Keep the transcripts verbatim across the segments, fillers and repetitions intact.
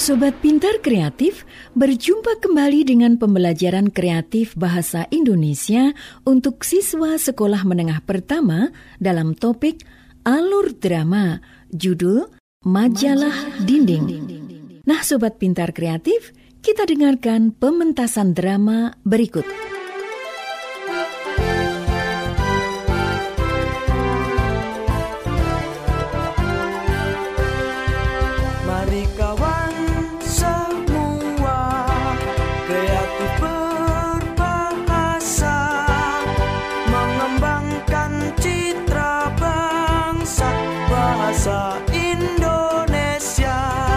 Sobat Pintar Kreatif, berjumpa kembali dengan pembelajaran kreatif bahasa Indonesia untuk siswa sekolah menengah pertama dalam topik Alur Drama, judul Majalah Dinding. Nah, Sobat Pintar Kreatif, kita dengarkan pementasan drama berikut. Mari kawan semua, kreatif berbahasa, mengembangkan citra bangsa, bahasa Indonesia.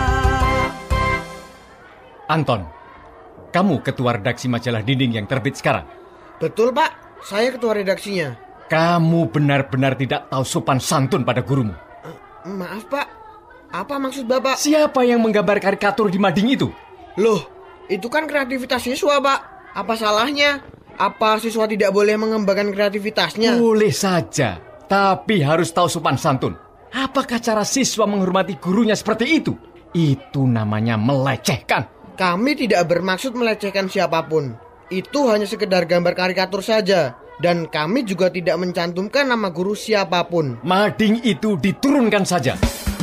Anton, kamu ketua redaksi majalah Dinding yang terbit sekarang? Betul, Pak. Saya ketua redaksinya. Kamu benar-benar tidak tahu sopan santun pada gurumu. Uh, maaf, Pak. Apa maksud Bapak? Siapa yang menggambar karikatur di mading itu? Loh, itu kan kreativitas siswa, Pak. Apa salahnya? Apa siswa tidak boleh mengembangkan kreativitasnya? Boleh saja, tapi harus tahu sopan santun. Apakah cara siswa menghormati gurunya seperti itu? Itu namanya melecehkan. Kami tidak bermaksud melecehkan siapapun. Itu hanya sekedar gambar karikatur saja. Dan kami juga tidak mencantumkan nama guru siapapun. Mading itu diturunkan saja.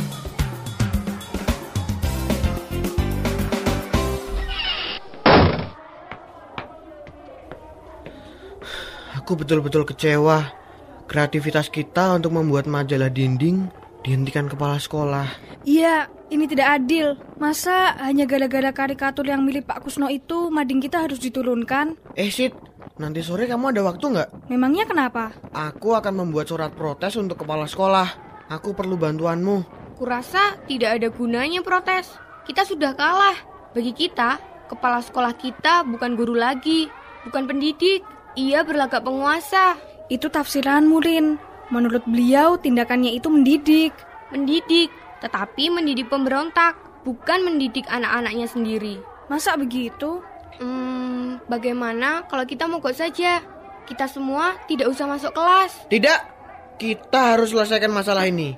Aku betul-betul kecewa. Kreativitas kita untuk membuat majalah Dinding dihentikan kepala sekolah. Iya, ini tidak adil. Masa hanya gara-gara karikatur yang milik Pak Kusno itu mading kita harus diturunkan? Eh, Sid, nanti sore kamu ada waktu nggak? Memangnya kenapa? Aku akan membuat surat protes untuk kepala sekolah. Aku perlu bantuanmu. Kurasa tidak ada gunanya protes. Kita sudah kalah. Bagi kita, kepala sekolah kita bukan guru lagi, bukan pendidik. Ia berlagak penguasa. Itu tafsiranmu, Rin. Menurut beliau, tindakannya itu mendidik. Mendidik, tetapi mendidik pemberontak, bukan mendidik anak-anaknya sendiri. Masa begitu? Hmm, bagaimana kalau kita mogok saja? Kita semua tidak usah masuk kelas. Tidak, kita harus selesaikan masalah ini.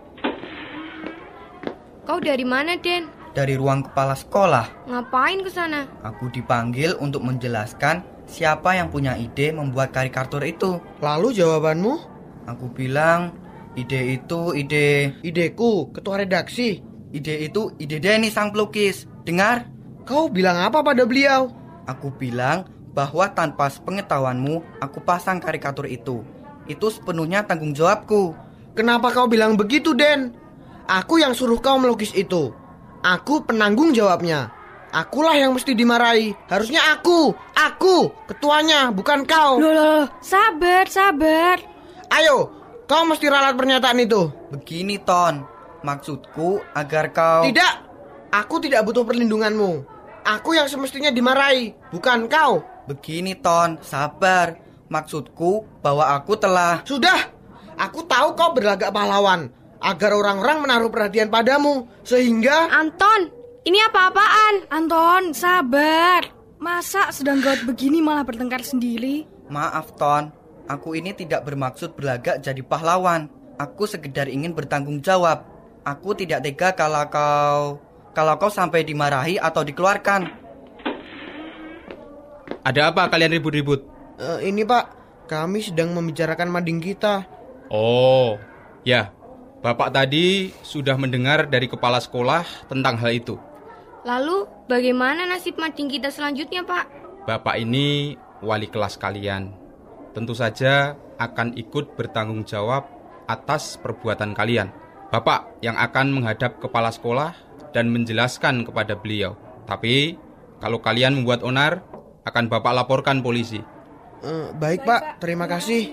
Kau dari mana, Den? Dari ruang kepala sekolah. Ngapain ke sana? Aku dipanggil untuk menjelaskan siapa yang punya ide membuat karikatur itu. Lalu jawabanmu? Aku bilang, ide itu ide... Ideku, ketua redaksi. Ide itu ide Denny sang pelukis. Dengar? Kau bilang apa pada beliau? Aku bilang bahwa tanpa sepengetahuanmu, aku pasang karikatur itu. Itu sepenuhnya tanggung jawabku. Kenapa kau bilang begitu, Den? Aku yang suruh kau melukis itu. Aku penanggung jawabnya. Akulah yang mesti dimarahi. Harusnya aku. Aku, ketuanya, bukan kau. Loh, loh, sabar, sabar. Ayo, kau mesti ralat pernyataan itu. Begini, Ton. Maksudku agar kau... Tidak, aku tidak butuh perlindunganmu. Aku yang semestinya dimarahi, bukan kau. Begini, Ton, sabar. Maksudku bahwa aku telah... Sudah, aku tahu kau berlagak pahlawan agar orang-orang menaruh perhatian padamu. Sehingga... Anton, ini apa-apaan? Anton, sabar. Masa sedang gawat begini malah bertengkar sendiri? Maaf, Ton. Aku ini tidak bermaksud berlagak jadi pahlawan. Aku sekedar ingin bertanggung jawab. Aku tidak tega kalau kau... Kalau kau sampai dimarahi atau dikeluarkan. Ada apa kalian ribut-ribut? Uh, ini, Pak. Kami sedang membicarakan mading kita. Oh, ya. Bapak tadi sudah mendengar dari kepala sekolah tentang hal itu. Lalu, bagaimana nasib mading kita selanjutnya, Pak? Bapak ini wali kelas kalian. Tentu saja akan ikut bertanggung jawab atas perbuatan kalian. Bapak yang akan menghadap kepala sekolah dan menjelaskan kepada beliau. Tapi, kalau kalian membuat onar, akan Bapak laporkan polisi. Uh, baik, Pak. Terima kasih.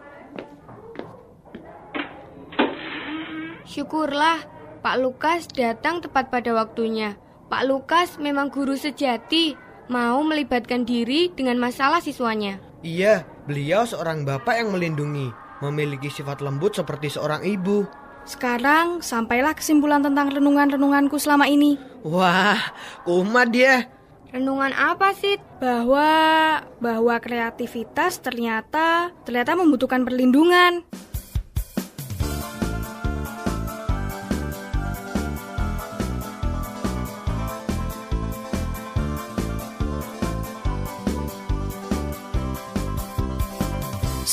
Syukurlah, Pak Lukas datang tepat pada waktunya. Pak Lukas memang guru sejati, mau melibatkan diri dengan masalah siswanya. Iya, beliau seorang bapak yang melindungi, memiliki sifat lembut seperti seorang ibu. Sekarang, sampailah kesimpulan tentang renungan-renunganku selama ini. Wah, kumat dia. Renungan apa sih? Bahwa bahwa kreativitas ternyata ternyata membutuhkan perlindungan.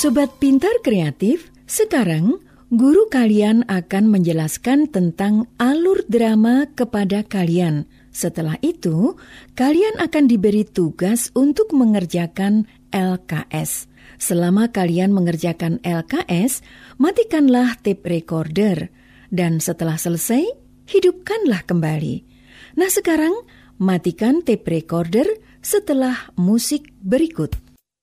Sobat Pintar Kreatif, sekarang guru kalian akan menjelaskan tentang alur drama kepada kalian. Setelah itu, kalian akan diberi tugas untuk mengerjakan L K S. Selama kalian mengerjakan L K S, matikanlah tape recorder. Dan setelah selesai, hidupkanlah kembali. Nah sekarang, matikan tape recorder setelah musik berikut.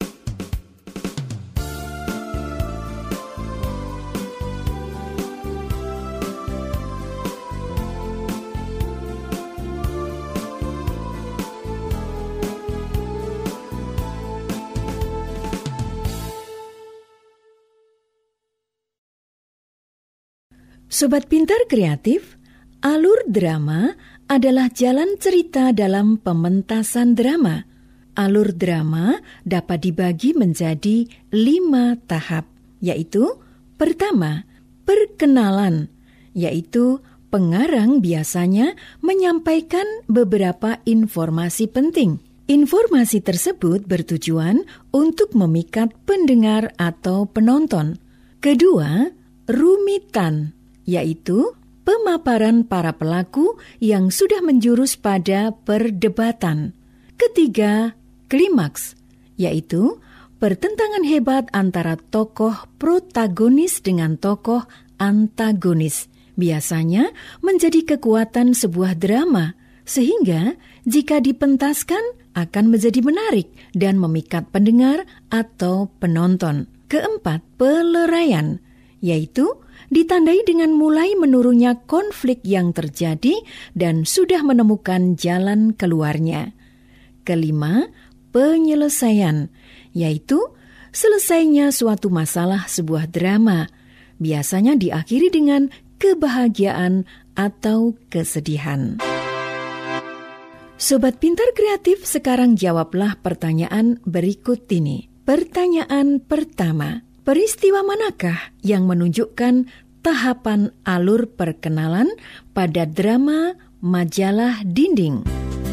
Sobat Pintar Kreatif, alur drama adalah jalan cerita dalam pementasan drama. Alur drama dapat dibagi menjadi lima tahap, yaitu pertama, perkenalan, yaitu pengarang biasanya menyampaikan beberapa informasi penting. Informasi tersebut bertujuan untuk memikat pendengar atau penonton. Kedua, rumitan, yaitu pemaparan para pelaku yang sudah menjurus pada perdebatan. Ketiga, klimaks, yaitu pertentangan hebat antara tokoh protagonis dengan tokoh antagonis. Biasanya menjadi kekuatan sebuah drama, sehingga jika dipentaskan akan menjadi menarik dan memikat pendengar atau penonton. Keempat, peleraian, yaitu ditandai dengan mulai menurunnya konflik yang terjadi dan sudah menemukan jalan keluarnya. Kelima, penyelesaian, yaitu selesainya suatu masalah sebuah drama, biasanya diakhiri dengan kebahagiaan atau kesedihan. Sobat Pintar Kreatif, sekarang jawablah pertanyaan berikut ini. Pertanyaan pertama, peristiwa manakah yang menunjukkan tahapan alur perkenalan pada drama Majalah Dinding?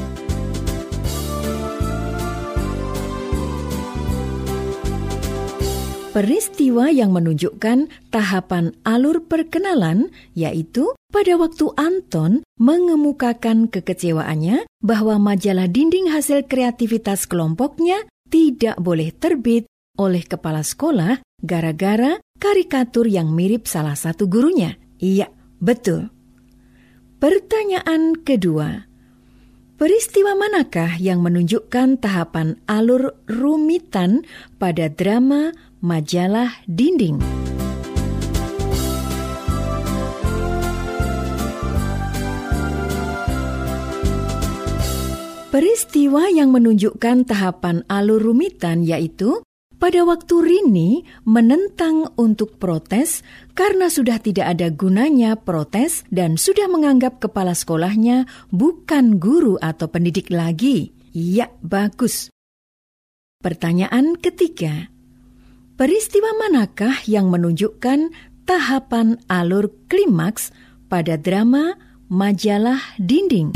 Peristiwa yang menunjukkan tahapan alur perkenalan yaitu pada waktu Anton mengemukakan kekecewaannya bahwa majalah dinding hasil kreativitas kelompoknya tidak boleh terbit oleh kepala sekolah gara-gara karikatur yang mirip salah satu gurunya. Iya, betul. Pertanyaan kedua, peristiwa manakah yang menunjukkan tahapan alur rumitan pada drama Majalah Dinding? Peristiwa yang menunjukkan tahapan alur rumitan yaitu pada waktu Rini menentang untuk protes karena sudah tidak ada gunanya protes dan sudah menganggap kepala sekolahnya bukan guru atau pendidik lagi. Iya, bagus. Pertanyaan ketiga, peristiwa manakah yang menunjukkan tahapan alur klimaks pada drama Majalah Dinding?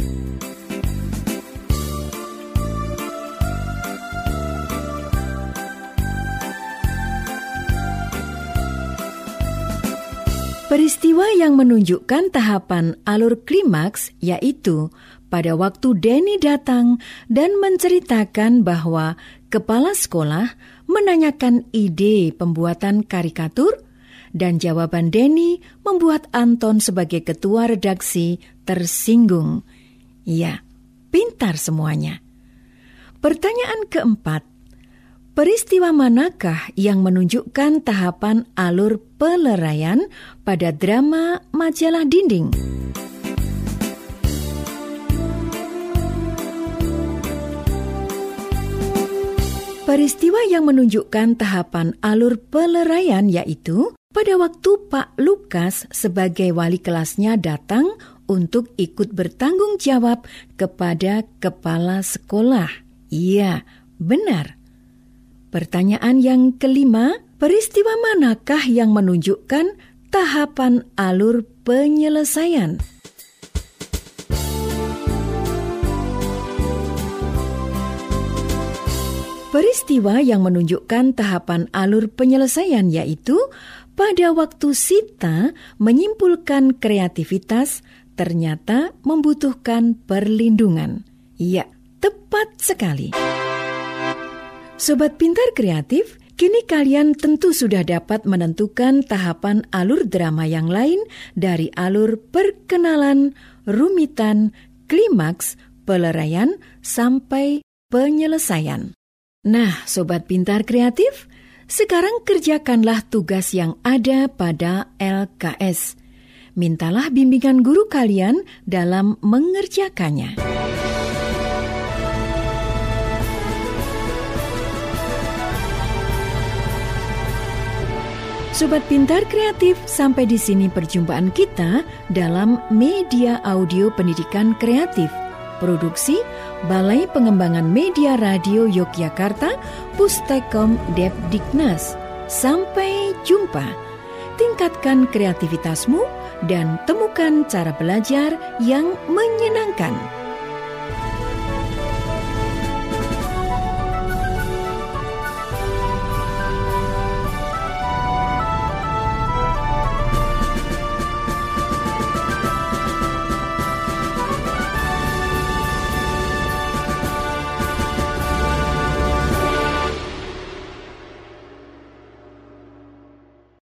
Peristiwa yang menunjukkan tahapan alur klimaks yaitu pada waktu Denny datang dan menceritakan bahwa kepala sekolah menanyakan ide pembuatan karikatur dan jawaban Denny membuat Anton sebagai ketua redaksi tersinggung. Ya, pintar semuanya. Pertanyaan keempat, peristiwa manakah yang menunjukkan tahapan alur peleraian pada drama Majalah Dinding? Peristiwa yang menunjukkan tahapan alur peleraian yaitu pada waktu Pak Lukas sebagai wali kelasnya datang untuk ikut bertanggung jawab kepada kepala sekolah. Iya, benar. Pertanyaan yang kelima, peristiwa manakah yang menunjukkan tahapan alur penyelesaian? Peristiwa yang menunjukkan tahapan alur penyelesaian yaitu pada waktu Sita menyimpulkan kreativitas ternyata membutuhkan perlindungan. Ya, tepat sekali. Sobat Pintar Kreatif, kini kalian tentu sudah dapat menentukan tahapan alur drama yang lain dari alur perkenalan, rumitan, klimaks, peleraian, sampai penyelesaian. Nah, Sobat Pintar Kreatif, sekarang kerjakanlah tugas yang ada pada L K S. Mintalah bimbingan guru kalian dalam mengerjakannya. Sobat Pintar Kreatif, sampai di sini perjumpaan kita dalam Media Audio Pendidikan Kreatif. Produksi Balai Pengembangan Media Radio Yogyakarta, Pustekom Depdiknas. Sampai jumpa. Tingkatkan kreativitasmu dan temukan cara belajar yang menyenangkan.